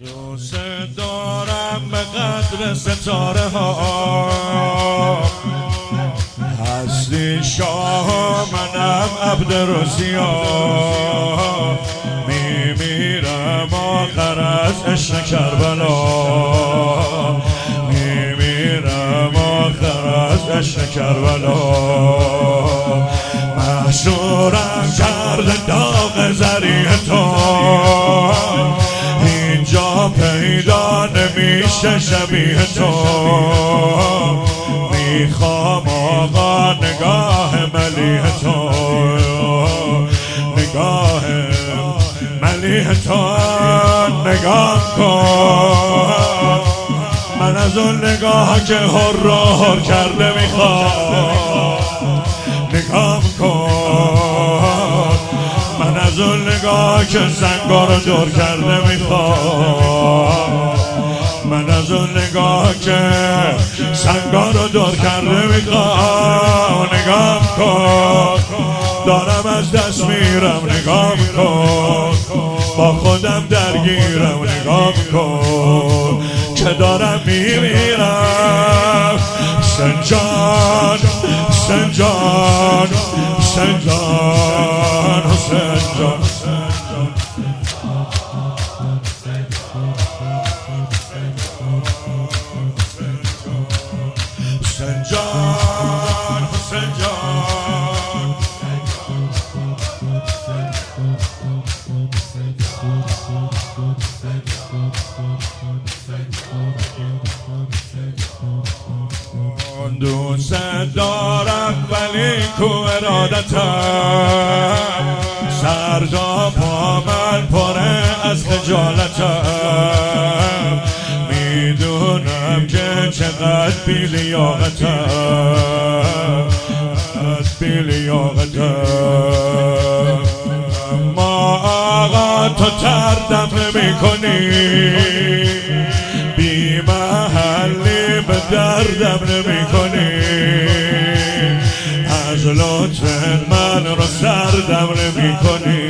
دوست دارم به قدر ستاره ها، هستی شاه منم عبد روزیا، میمیرم آخر از عشق کربلا، میمیرم آخر از عشق کربلا. محشورم کرده داغ زریع تو، اینجا پیدا نمیشه شبیه تو. میخوام آقا نگاه ملیح تو، نگاه ملیح تو نگاه کن. من از اون نگاه که هر را هر کرده میخوام نگاه کن. من از اون نگاه که سنگا رو دور کرده میخوام، من از اون نگاه که سنگا رو دور کرده میخوام. نگاه کن دارم از دست میرم، نگاه کن با خودم درگیرم، نگاه کن که دارم میمیرم. سنجان سنجان سنجان سنجان سنجان سنجان. دوست دارم ولی کو ارادتم، سردا پا من پره از خجالتم. میدونم که چقدر بیلیاقتم، بیلیاقتم. اما آقا تو تردم نمی کنی، بی محلی به دردم نمی کنی. از لطف من رو سردم نمی کنی،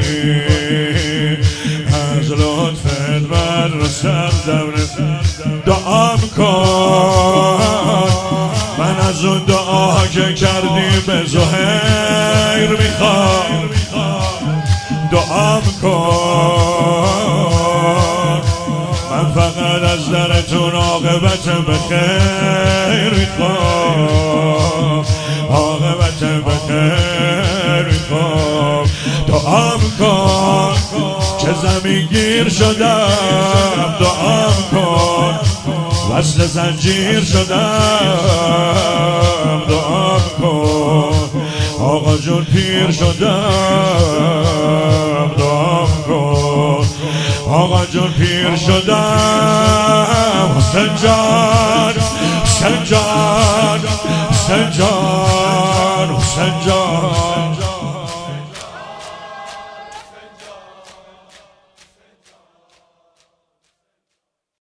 از لطف من رو سردم نمی کنی. دعام کن من از اون دعا که کردی به زهیر میخوام. دعام کن من فقط از درتون عاقبت بخیر میخوام، عاقبت بخیر میخوام. دعام کن که زمین گیر شدم، دعام کن وصل زنجیر شدم. دعام کن آقا جون پیر شدم، دعام کن آقا جون پیر شدم. سنجان سنجان سنجان سنجان